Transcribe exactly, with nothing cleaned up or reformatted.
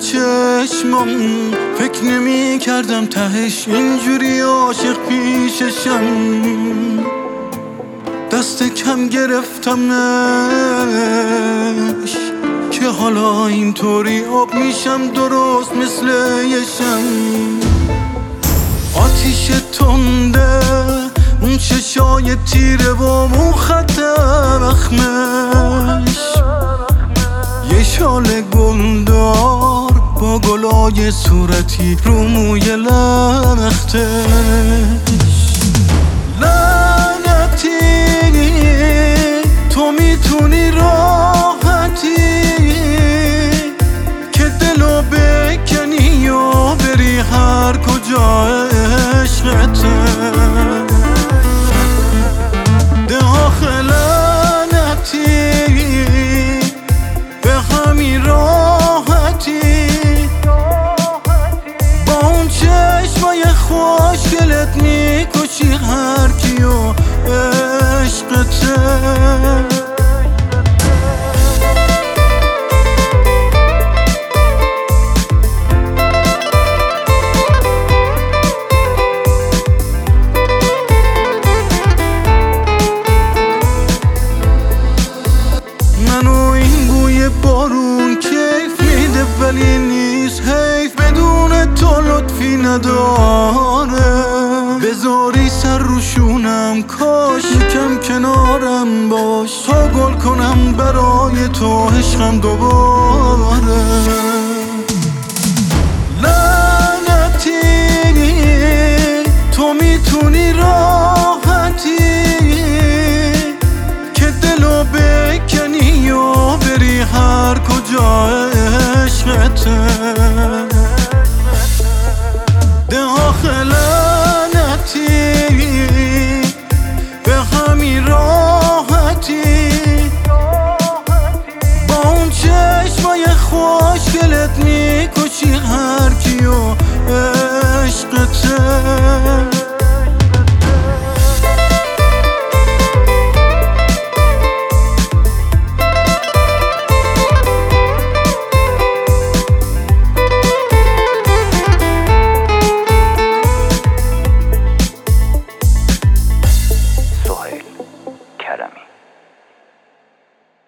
چشمم، فکر نمی کردم تهش اینجوری عاشق پیششم. دست کم گرفتمش که حالا اینطوری آب میشم، درست مثل یه شم. آتیش تنده اون چشای تیره و اون خط اخمش، یه شال گلدار با گلای صورتی رو موی لختش. لعنتی تو میتونی راحتی که دلو بکنی و بری هر کجا عشقته. ده آخه لعنتی به همین راحتی با اون چشمای خوشگلت میکشی هر کیو عشقته. منو این بوی بارون کیف میده ولی نیست حیف، بدون تو لطفی نداره. بذاری سر روشونم کاش، یکم کنارم باش تا گل کنم برای تو عشقم دوباره. لعنتی تو میتونی راحتی که دلو بکنی و بری هر کجا عشقته. ده آخه لعنتی به همین راحتی با اون چشمای خوشگلت میکنی